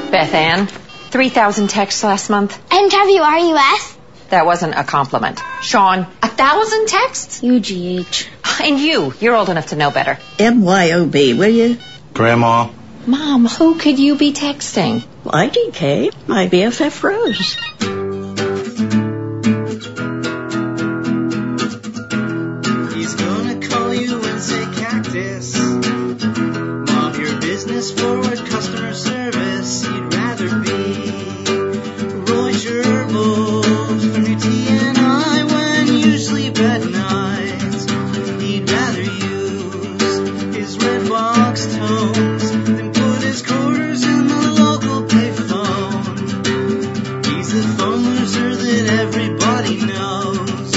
Beth Ann, 3,000 texts last month. NWRUS? That wasn't a compliment. Sean, 1,000 texts? UGH. And you're old enough to know better. MYOB, will you? Grandma. Mom, who could you be texting? IDK, my BFF Rose. He's gonna call you and say cactus. Mom, your business forward customer service. You'd rather be Roy Gerbils from your TNI when you sleep at night. He'd rather use his red box tones than put his quarters in the local payphone. He's the phone loser that everybody knows.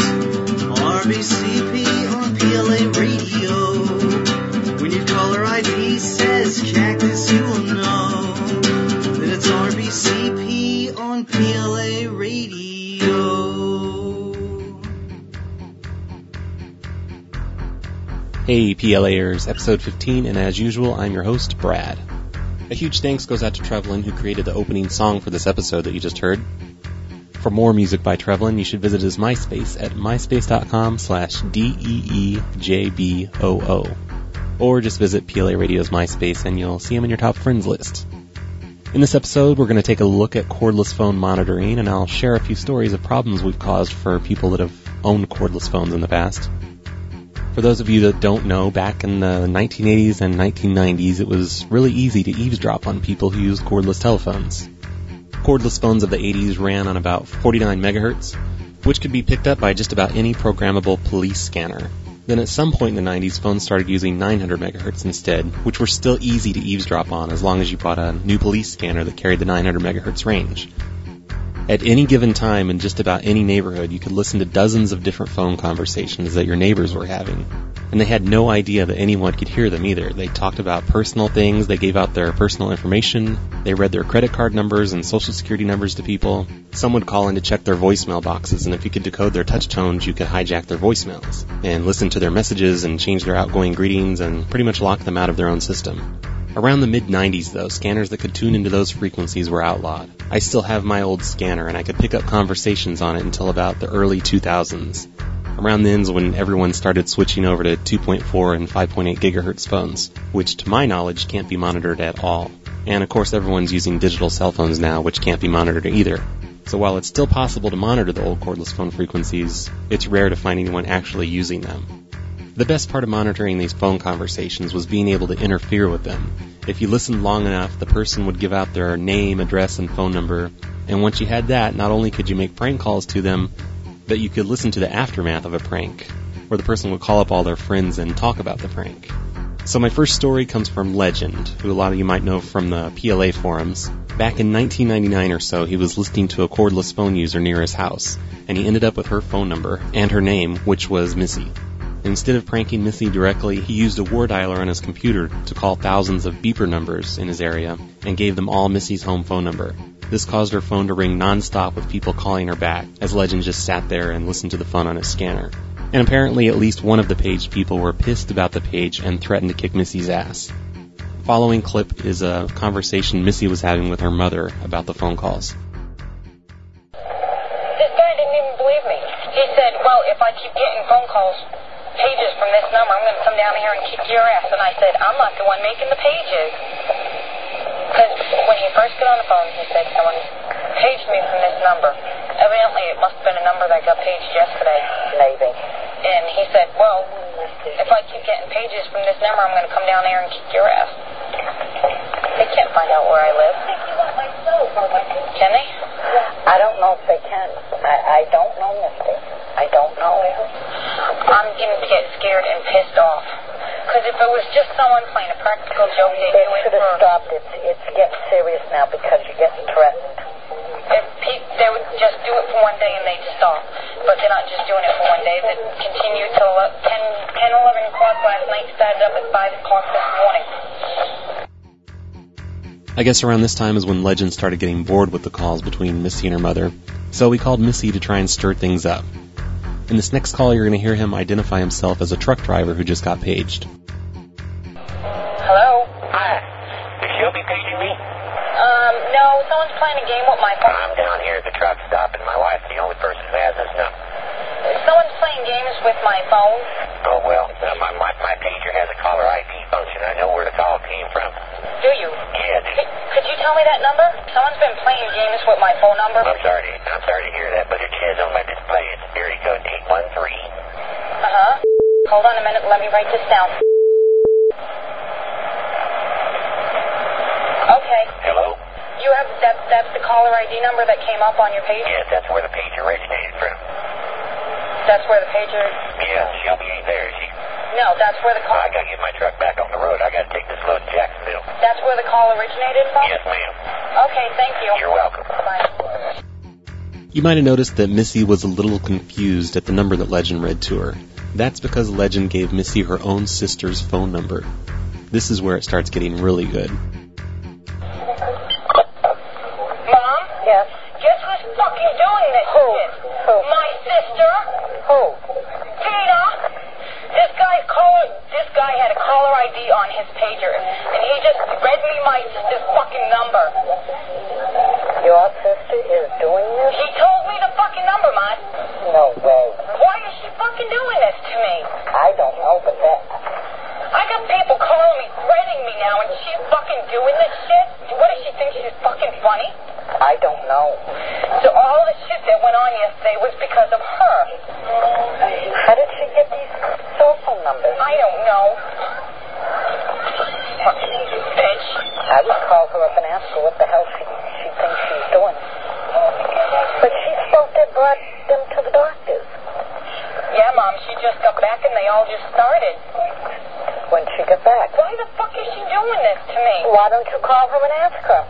RBCP on PLA radio. When your caller ID says cactus, you will know that it's RBCP on PLA radio. Hey PLAers, episode 15, and as usual, I'm your host, Brad. A huge thanks goes out to Trevlin, who created the opening song for this episode that you just heard. For more music by Trevlin, you should visit his MySpace at myspace.com/DEEJBOO. Or just visit PLA Radio's MySpace and you'll see him in your top friends list. In this episode, we're going to take a look at cordless phone monitoring, and I'll share a few stories of problems we've caused for people that have owned cordless phones in the past. For those of you that don't know, back in the 1980s and 1990s, it was really easy to eavesdrop on people who used cordless telephones. Cordless phones of the 80s ran on about 49 megahertz, which could be picked up by just about any programmable police scanner. Then at some point in the 90s, phones started using 900 megahertz instead, which were still easy to eavesdrop on as long as you bought a new police scanner that carried the 900 megahertz range. At any given time in just about any neighborhood, you could listen to dozens of different phone conversations that your neighbors were having. And they had no idea that anyone could hear them either. They talked about personal things, they gave out their personal information, they read their credit card numbers and social security numbers to people. Some would call in to check their voicemail boxes, and if you could decode their touch tones, you could hijack their voicemails, and listen to their messages and change their outgoing greetings and pretty much lock them out of their own system. Around the mid-90s, though, scanners that could tune into those frequencies were outlawed. I still have my old scanner, and I could pick up conversations on it until about the early 2000s. Around then is when everyone started switching over to 2.4 and 5.8 gigahertz phones, which to my knowledge can't be monitored at all. And of course everyone's using digital cell phones now, which can't be monitored either. So while it's still possible to monitor the old cordless phone frequencies, it's rare to find anyone actually using them. The best part of monitoring these phone conversations was being able to interfere with them. If you listened long enough, the person would give out their name, address, and phone number, and once you had that, not only could you make prank calls to them, but you could listen to the aftermath of a prank, where the person would call up all their friends and talk about the prank. So my first story comes from Legend, who a lot of you might know from the PLA forums. Back in 1999 or so, he was listening to a cordless phone user near his house, and he ended up with her phone number and her name, which was Missy. Instead of pranking Missy directly, he used a war dialer on his computer to call thousands of beeper numbers in his area and gave them all Missy's home phone number. This caused her phone to ring non-stop with people calling her back, as Legend just sat there and listened to the fun on his scanner. And apparently at least one of the page people were pissed about the page and threatened to kick Missy's ass. Following clip is a conversation Missy was having with her mother about the phone calls. This guy didn't even believe me. He said, well, if I keep getting phone calls, pages from this number, I'm going to come down here and kick your ass. And I said, I'm not the one making the pages. Because when he first got on the phone, he said, someone paged me from this number. Evidently, it must have been a number that got paged yesterday. Maybe. And he said, well, if I keep getting pages from this number, I'm going to come down there and kick your ass. They can't find out where I live. Can they? I don't know if they can. I don't know, Misty. I don't know. I'm going to get scared and pissed off. Because if it was just someone playing a practical joke, they'd do it should have stopped. It's getting serious now because you're getting threatened. If they would just do it for one day and they'd stop. But they're not just doing it for one day. They continue till 10, 11 o'clock last night, started up at 5 o'clock this morning. I guess around this time is when Legend started getting bored with the calls between Missy and her mother, so we called Missy to try and stir things up. In this next call, you're going to hear him identify himself as a truck driver who just got paged. Hello? Hi. Is Shelby paging me? No, someone's playing a game with my phone. I'm down here at the truck stop, and my wife's the only person who has this number. Someone's playing games with my phone. Oh, well, my pager has a caller ID function. I know where the call came from. Do you? Yeah, dude. Could you tell me that number? Someone's been playing games with my phone number. I'm sorry to hear that, but it says on my display it's area code 813. Uh-huh. Hold on a minute. Let me write this down. Okay. Hello? You have that's the caller ID number that came up on your page? Yes, that's where the pager originated from. That's where the pager... Yeah, Shelby ain't there, is she? No, that's where the call... I gotta get my truck back on the road. I gotta take this load to Jacksonville. That's where the call originated from? Yes, ma'am. Okay, thank you. You're welcome. Bye. You might have noticed that Missy was a little confused at the number that Legend read to her. That's because Legend gave Missy her own sister's phone number. This is where it starts getting really good. Mom? Yes. Guess who's fucking doing this shit? Who? My sister. Who? Tina. This guy had a caller ID on his pager, and he just read me my sister's fucking number. Your sister is doing this? He told me the fucking number, Mom. No way. Why is she fucking doing this to me? I don't know, but that... I got people calling me, threatening me now, and she's fucking doing this shit? What does she think, she's fucking funny? I don't know. So all the shit that went on yesterday was because of her. How did she get these cell phone numbers? I don't know. Fucking bitch. I would call her up and ask her what the hell she thinks she's doing. But she's supposed to have brought them to the doctors. Yeah, Mom, she just got back and they all just started. When she got back. Why the fuck is she doing this to me? Why don't you call her and ask her?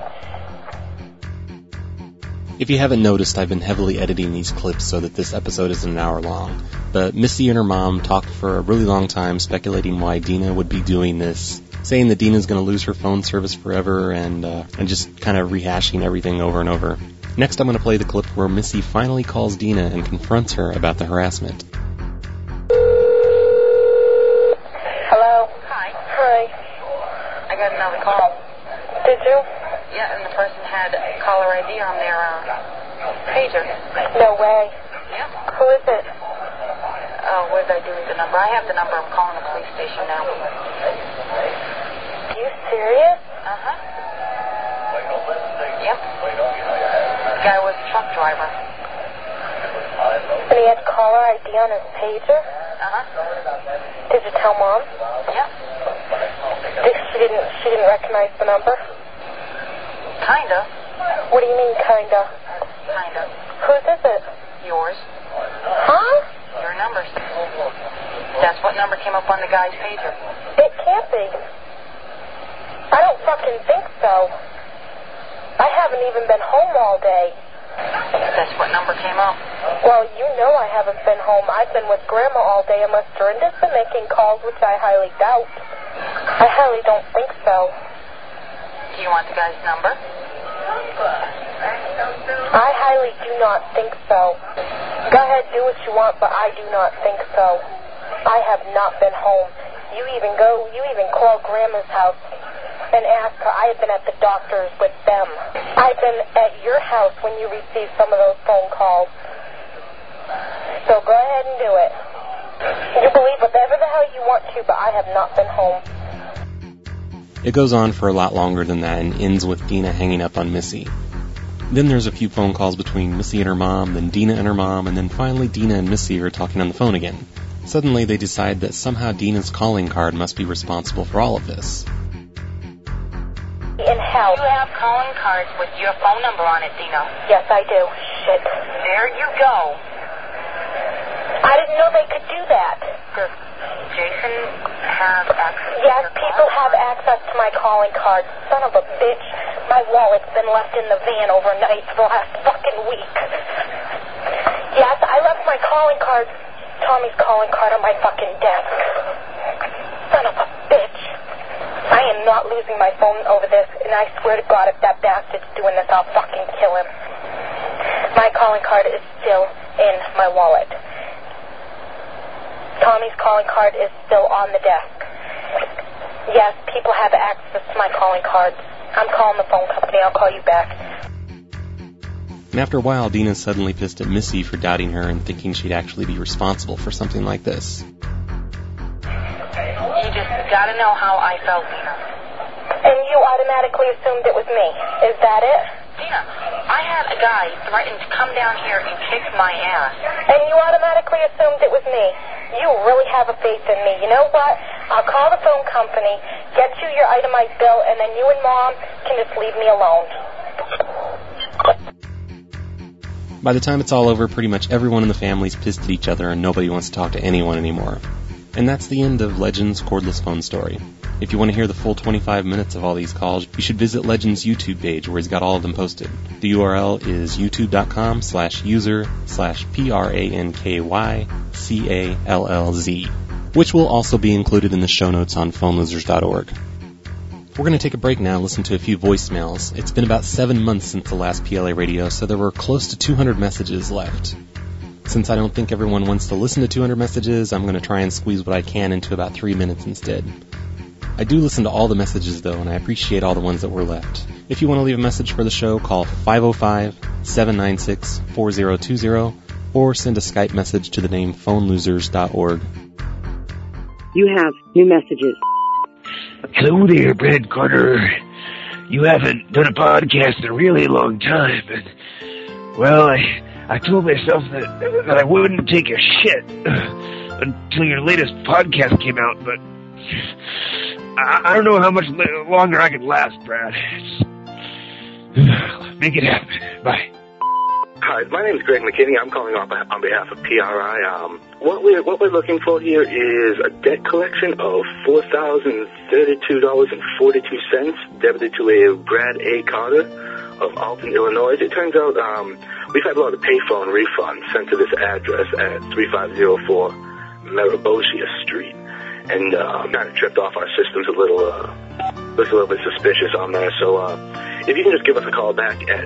If you haven't noticed, I've been heavily editing these clips so that this episode isn't an hour long. But Missy and her mom talked for a really long time speculating why Dina would be doing this, saying that Dina's going to lose her phone service forever and just kind of rehashing everything over and over. Next, I'm going to play the clip where Missy finally calls Dina and confronts her about the harassment. Hello? Hi. Hi. I got another call. Did you? Yeah, and the person had caller ID on their pager. No way. Yeah. Who is it? What did I do with the number? I have the number. I'm calling the police station now. You serious? Uh-huh. Yep. The guy was a truck driver. And he had caller ID on his pager? Uh-huh. Did you tell Mom? Yeah. She didn't recognize the number? Kinda. What do you mean, kinda? Kinda. Whose is it? Yours. Huh? Your numbers. That's what number came up on the guy's pager. It can't be. I don't fucking think so. I haven't even been home all day. That's what number came up. Well, you know I haven't been home. I've been with Grandma all day unless Dorinda's been making calls, which I highly doubt. I highly don't think so. Do you want the guy's number? I highly do not think so. Go ahead, do what you want, but I do not think so. I have not been home. You even call Grandma's house and ask her. I have been at the doctor's with them. I've been at your house when you received some of those phone calls. So go ahead and do it. You believe whatever the hell you want to, but I have not been home. It goes on for a lot longer than that and ends with Dina hanging up on Missy. Then there's a few phone calls between Missy and her mom, then Dina and her mom, and then finally Dina and Missy are talking on the phone again. Suddenly they decide that somehow Dina's calling card must be responsible for all of this. In hell. You have calling cards with your phone number on it, Dina. Yes, I do. Shit. There you go. I didn't know they could do that. Does Jason have access to Yes, your people calling have card? access to my calling card. Son of a bitch. My wallet's been left in the van overnight for the last fucking week. Yes, I left my calling card, Tommy's calling card, on my fucking desk. Son of a bitch. I am not losing my phone over this, and I swear to God, if that bastard's doing this, I'll fucking kill him. My calling card is still in my wallet. Tommy's calling card is still on the desk. Yes, people have access to my calling cards. I'm calling the phone company. I'll call you back. And after a while, Dina's suddenly pissed at Missy for doubting her and thinking she'd actually be responsible for something like this. You just gotta know how I felt, Dina. And you automatically assumed it was me. Is that it? Dina, I had a guy threaten to come down here and kick my ass. And you automatically assumed it was me. You really have a faith in me. You know what? I'll call the phone company, get you your itemized bill, and then you and Mom can just leave me alone. By the time it's all over, pretty much everyone in the family's pissed at each other and nobody wants to talk to anyone anymore. And that's the end of Legends' cordless phone story. If you want to hear the full 25 minutes of all these calls, you should visit Legends' YouTube page where he's got all of them posted. The URL is youtube.com/user/PRANKYCALLZ, which will also be included in the show notes on phonelosers.org. We're going to take a break now and listen to a few voicemails. It's been about 7 months since the last PLA radio, so there were close to 200 messages left. Since I don't think everyone wants to listen to 200 messages, I'm going to try and squeeze what I can into about 3 minutes instead. I do listen to all the messages, though, and I appreciate all the ones that were left. If you want to leave a message for the show, call 505-796-4020 or send a Skype message to the name phonelosers.org. You have new messages. Hello there, Brad Carter. You haven't done a podcast in a really long time, and, well, I told myself that I wouldn't take a shit until your latest podcast came out, but I don't know how much longer I can last, Brad. Make it happen. Bye. Hi, my name is Greg McKinney. I'm calling on behalf of PRI. What we're looking for here is a debt collection of $4,032.42 debited to a Brad A. Carter of Alton, Illinois. It turns out we've had a lot of payphone refunds sent to this address at 3504 Maribosia Street, and kind of tripped off our systems a little. Looks a little bit suspicious on there. So if you can just give us a call back at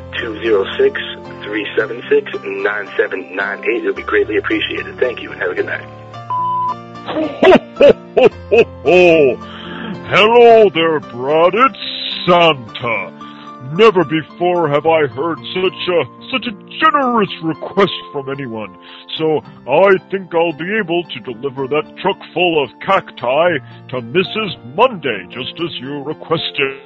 206-376-9798, it would be greatly appreciated. Thank you, and have a good night. Hello there, Brad. It's Santa. Never before have I heard such a generous request from anyone. So I think I'll be able to deliver that truck full of cacti to Mrs. Monday, just as you requested.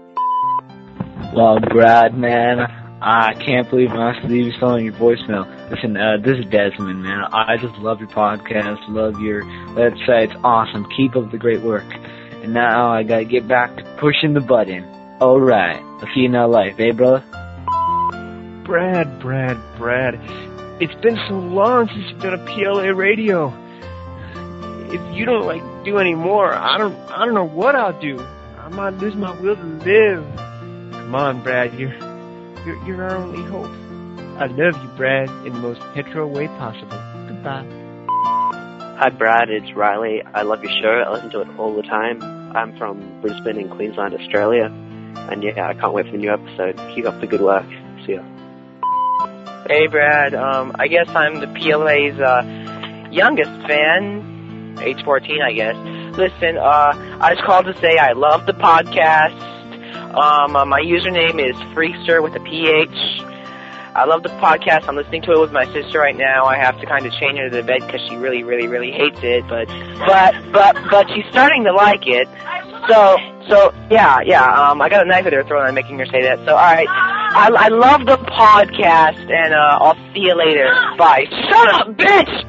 Well, Brad, man, I can't believe I have to leave you still on your voicemail. Listen, this is Desmond, man. I just love your podcast, love your website. It's awesome. Keep up the great work. And now I gotta get back to pushing the button. All right. I'll see you in LA, eh, brother? Brad. It's been so long since you've done a PLA radio. If you don't do any more, I don't know what I'll do. I might lose my will to live. Come on, Brad, you're our only hope. I love you, Brad, in the most hetero way possible. Goodbye. Hi, Brad. It's Riley. I love your show. I listen to it all the time. I'm from Brisbane in Queensland, Australia. And yeah, I can't wait for the new episode. Keep up the good work. See ya. Hey, Brad. I guess I'm the PLA's youngest fan. Age 14, I guess. Listen, I just called to say I love the podcast. My username is Freakster with a PH. I love the podcast. I'm listening to it with my sister right now. I have to kind of chain her to the bed because she really, really, really hates it. But she's starting to like it. So yeah. I got a knife at her throat and I'm making her say that. So alright, I love the podcast and I'll see you later. Bye. Shut up, bitch!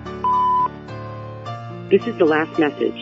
This is the last message.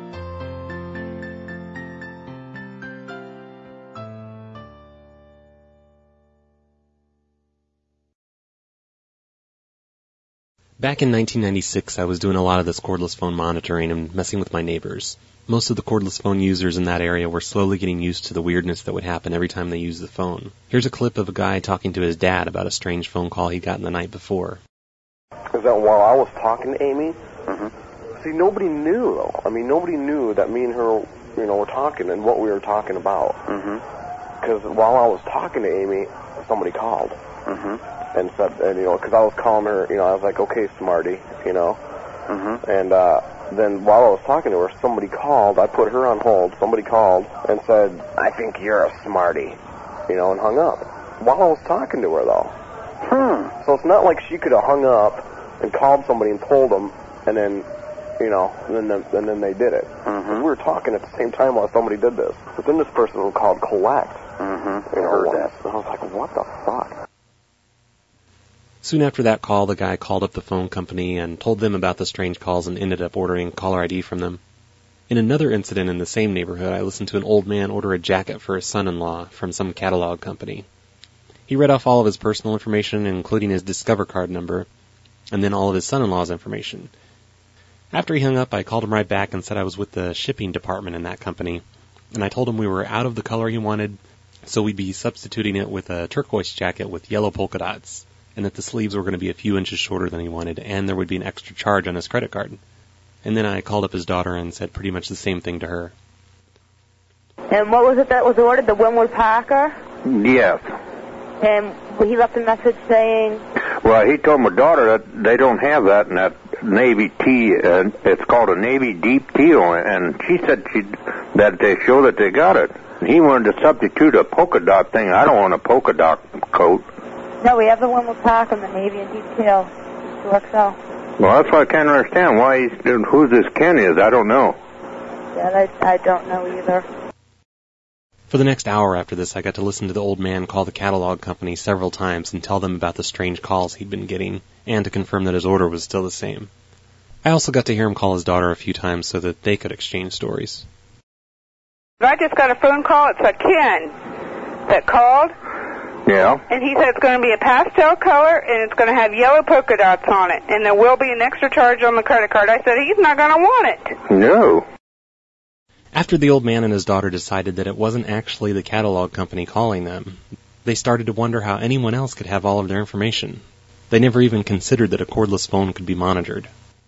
Back in 1996, I was doing a lot of this cordless phone monitoring and messing with my neighbors. Most of the cordless phone users in that area were slowly getting used to the weirdness that would happen every time they used the phone. Here's a clip of a guy talking to his dad about a strange phone call he'd gotten the night before. Is that while I was talking to Amy, see, nobody knew, though. I mean, nobody knew that me and her, were talking and what we were talking about. Because while I was talking to Amy, somebody called. And said, because I was calling her, I was like, okay, smarty, and then while I was talking to her, somebody called. I put her on hold. Somebody called and said, "I think you're a smarty," and hung up. While I was talking to her, though. So it's not like she could have hung up and called somebody and told them, and then, and then they did it. We were talking at the same time while somebody did this. But then this person was called Collect. I heard that. And I was like, what the fuck? Soon after that call, the guy called up the phone company and told them about the strange calls and ended up ordering caller ID from them. In another incident in the same neighborhood, I listened to an old man order a jacket for his son-in-law from some catalog company. He read off all of his personal information, including his Discover card number, and then all of his son-in-law's information. After he hung up, I called him right back and said I was with the shipping department in that company, and I told him we were out of the color he wanted, so we'd be substituting it with a turquoise jacket with yellow polka dots, and that the sleeves were going to be a few inches shorter than he wanted, and there would be an extra charge on his credit card. And then I called up his daughter and said pretty much the same thing to her. And what was it that was ordered? The Winwood Parker? Yes. And he left a message saying... Well, he told my daughter that they don't have that in that navy tea. It's called a navy deep teal, and she said that they show that they got it. He wanted to substitute a polka dot thing. I don't want a polka dot coat. No, we have the Winwood Parker and the navy and detail. It works out. Well, that's why I can't understand why who this Ken is. I don't know. Yeah, I don't know either. For the next hour after this, I got to listen to the old man call the catalog company several times and tell them about the strange calls he'd been getting, and to confirm that his order was still the same. I also got to hear him call his daughter a few times so that they could exchange stories. I just got a phone call. It's a Ken that called. Yeah. And he said it's going to be a pastel color, and it's going to have yellow polka dots on it, and there will be an extra charge on the credit card. I said, he's not going to want it. No. After the old man and his daughter decided that it wasn't actually the catalog company calling them, they started to wonder how anyone else could have all of their information. They never even considered that a cordless phone could be monitored.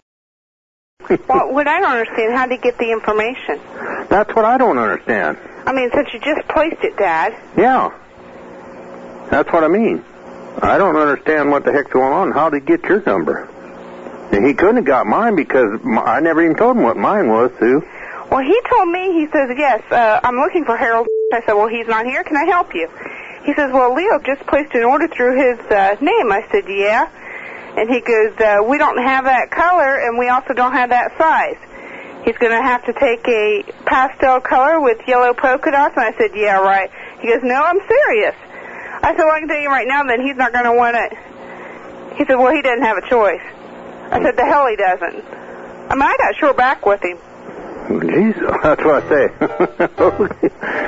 Well, what I don't understand, how did he get the information? That's what I don't understand. I mean, since you just placed it, Dad. Yeah. That's what I mean. I don't understand what the heck's going on. How did he get your number? And he couldn't have got mine because I never even told him what mine was, Sue. Well, he told me, he says, yes, I'm looking for Harold. I said, well, he's not here. Can I help you? He says, well, Leo just placed an order through his name. I said, yeah. And he goes, we don't have that color, and we also don't have that size. He's going to have to take a pastel color with yellow polka dots. And I said, yeah, right. He goes, no, I'm serious. I said, well, I can tell you right now that he's not going to want it. He said, well, he doesn't have a choice. I said, the hell he doesn't. I mean, I got short back with him. Jesus, that's what I say.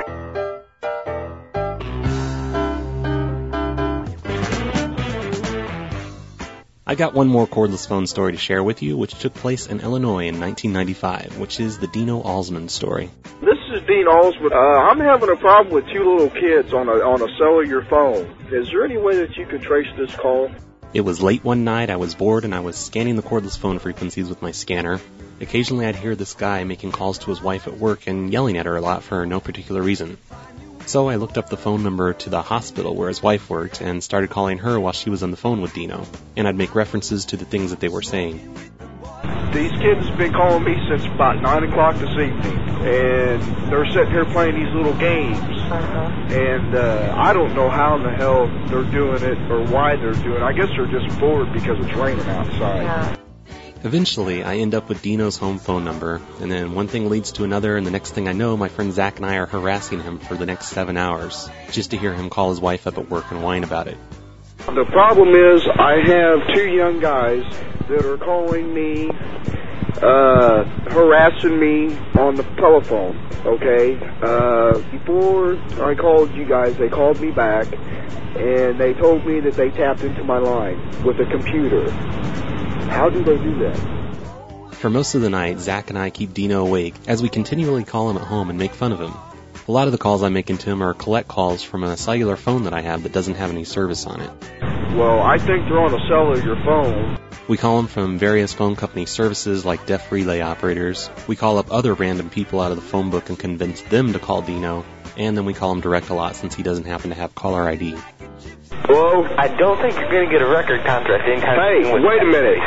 I got one more cordless phone story to share with you, which took place in Illinois in 1995, which is the Dino Alsman story. This is Dean Alsman. I'm having a problem with two little kids on a cellular phone. Is there any way that you could trace this call? It was late one night, I was bored, and I was scanning the cordless phone frequencies with my scanner. Occasionally I'd hear this guy making calls to his wife at work and yelling at her a lot for no particular reason. So I looked up the phone number to the hospital where his wife worked and started calling her while she was on the phone with Dino, and I'd make references to the things that they were saying. These kids have been calling me since about 9 o'clock this evening, and they're sitting here playing these little games. And I don't know how in the hell they're doing it or why they're doing it. I guess they're just bored because it's raining outside. Yeah. Eventually, I end up with Dino's home phone number, and then one thing leads to another, and the next thing I know, my friend Zach and I are harassing him for the next 7 hours, just to hear him call his wife up at work and whine about it. The problem is I have two young guys that are calling me, harassing me on the telephone, okay? Before I called you guys, they called me back, and they told me that they tapped into my line with a computer. How do they do that? For most of the night, Zach and I keep Dino awake as we continually call him at home and make fun of him. A lot of the calls I'm making to him are collect calls from a cellular phone that I have that doesn't have any service on it. Well, I think they're on a cellular phone. We call them from various phone company services like deaf relay operators. We call up other random people out of the phone book and convince them to call Dino. And then we call him direct a lot since he doesn't happen to have caller ID. Hello? I don't think you're going to get a record contract anytime soon. Hey, wait a minute.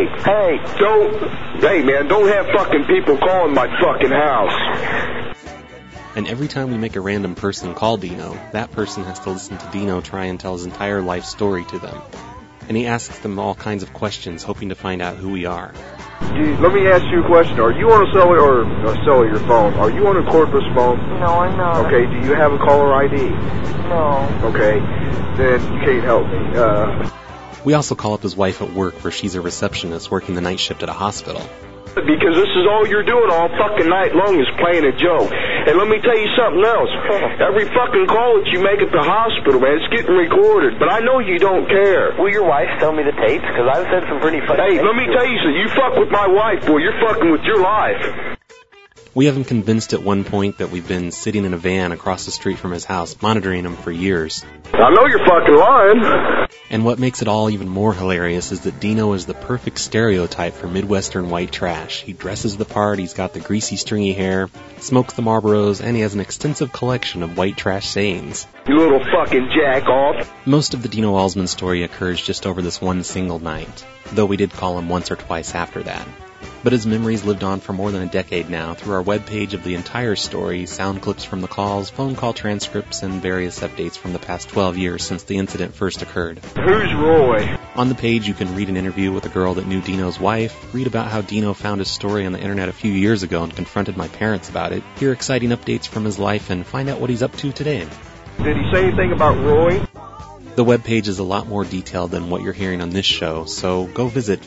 Hey, man, don't have fucking people calling my fucking house. And every time we make a random person call Dino, that person has to listen to Dino try and tell his entire life story to them. And he asks them all kinds of questions, hoping to find out who we are. Let me ask you a question. Are you on a cellular phone? Are you on a cordless phone? No, I'm not. Okay, do you have a caller ID? No. Okay, then you can't help me. We also call up his wife at work where she's a receptionist working the night shift at a hospital. Because this is all you're doing all fucking night long is playing a joke. And let me tell you something else. Every fucking call that you make at the hospital, man, it's getting recorded. But I know you don't care. Will your wife sell me the tapes? Because I've said some pretty funny things. Hey, let me tell you something. You fuck with my wife, boy. You're fucking with your life. We have him convinced at one point that we've been sitting in a van across the street from his house, monitoring him for years. I know you're fucking lying. And what makes it all even more hilarious is that Dino is the perfect stereotype for Midwestern white trash. He dresses the part, he's got the greasy, stringy hair, smokes the Marlboros, and he has an extensive collection of white trash sayings. You little fucking jack-off. Most of the Dino Alsman story occurs just over this one single night, though we did call him once or twice after that. But his memories lived on for more than a decade now through our webpage of the entire story, sound clips from the calls, phone call transcripts, and various updates from the past 12 years since the incident first occurred. Who's Roy? On the page, you can read an interview with a girl that knew Dino's wife, read about how Dino found his story on the internet a few years ago and confronted my parents about it, hear exciting updates from his life, and find out what he's up to today. Did he say anything about Roy? The webpage is a lot more detailed than what you're hearing on this show, so go visit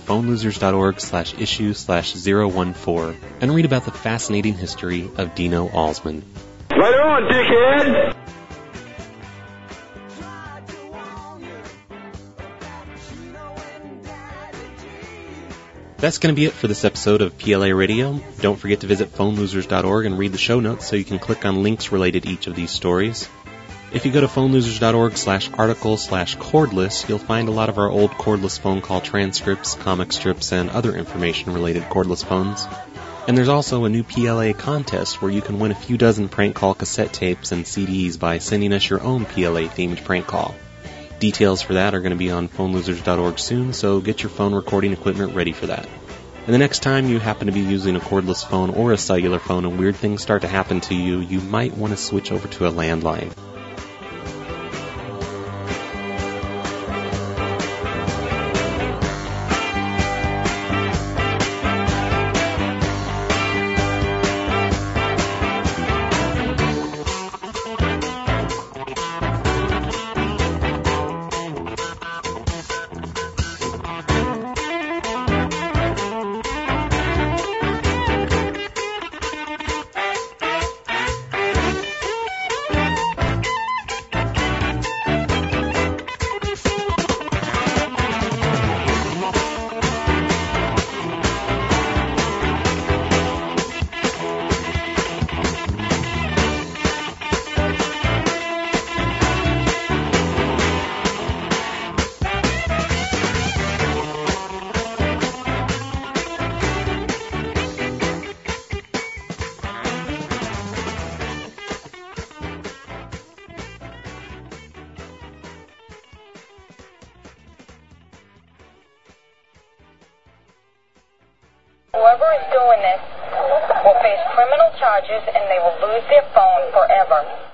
phonelosers.org/issue/014 and read about the fascinating history of Dino Alsman. Later on, dickhead! That's going to be it for this episode of PLA Radio. Don't forget to visit phonelosers.org and read the show notes so you can click on links related to each of these stories. If you go to phonelosers.org/article/cordless, you'll find a lot of our old cordless phone call transcripts, comic strips, and other information related to cordless phones. And there's also a new PLA contest where you can win a few dozen prank call cassette tapes and CDs by sending us your own PLA-themed prank call. Details for that are going to be on phonelosers.org soon, so get your phone recording equipment ready for that. And the next time you happen to be using a cordless phone or a cellular phone and weird things start to happen to you, you might want to switch over to a landline. Whoever is doing this will face criminal charges and they will lose their phone forever.